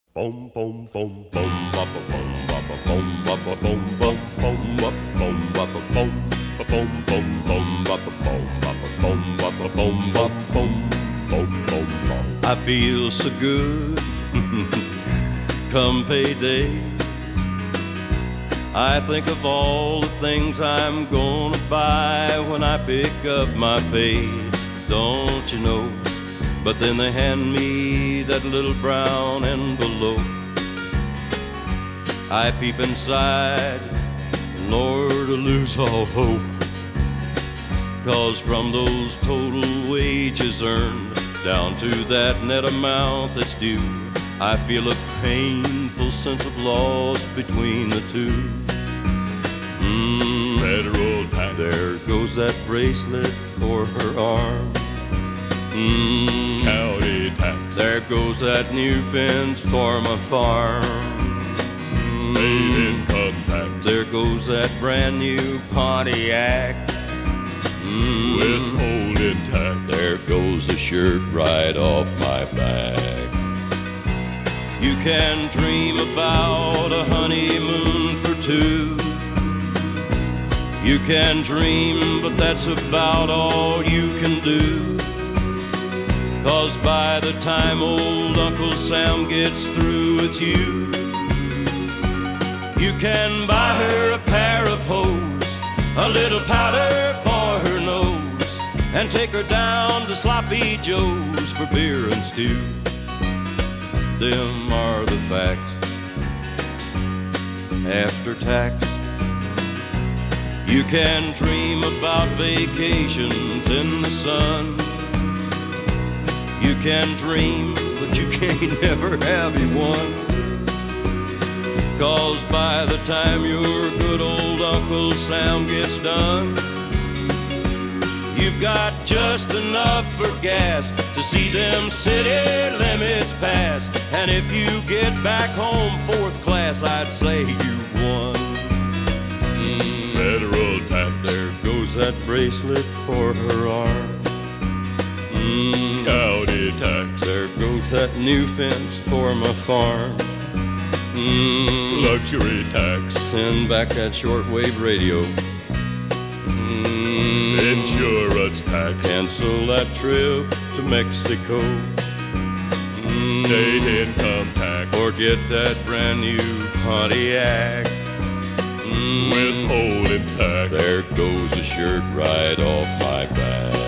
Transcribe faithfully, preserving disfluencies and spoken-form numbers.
Boom, boom, boom, boom, ba ba boom, ba ba boom, ba ba boom, boom, boom, ba boom, ba ba boom, ba boom, boom, boom, ba ba boom, ba ba boom, ba ba boom, ba boom, boom, boom, boom. I feel so good, come payday. I think of all the things I'm gonna buy when I pick up my pay. Don't you know? But then they hand me that little brown envelope. I peep inside, Lord, I lose all hope. 'Cause from those total wages earned down to that net amount that's due, I feel a painful sense of loss between the two. Mm, federal tax. There goes that bracelet for her arm. Mm, county tax. There goes that new fence for my farm. Mm, state income tax. There goes that brand new Pontiac. Mm, withholding tax. There goes the shirt right off my back. You can dream about a honeymoon for two. You can dream, but that's about all you can do. 'Cause by the time old Uncle Sam gets through with you, you can buy her a pair of hose, a little powder for her nose, and take her down to Sloppy Joe's for beer and stew. Them are the facts after tax. You can dream about vacations in the sun. You can dream, but you can't never have one. 'Cause by the time your good old Uncle Sam gets done, you've got just enough for gas to see them city limits pass. And if you get back home fourth class, I'd say you've won. Mm, federal tax. There goes that bracelet for her arm. Mm, county tax. There goes that new fence for my farm. Mm, luxury tax. Send back that shortwave radio. Mm, insurance tax. Cancel that trip to Mexico. Mm, state income tax. Forget that brand new Pontiac. Mm, withholding tax. There goes the shirt right off my back.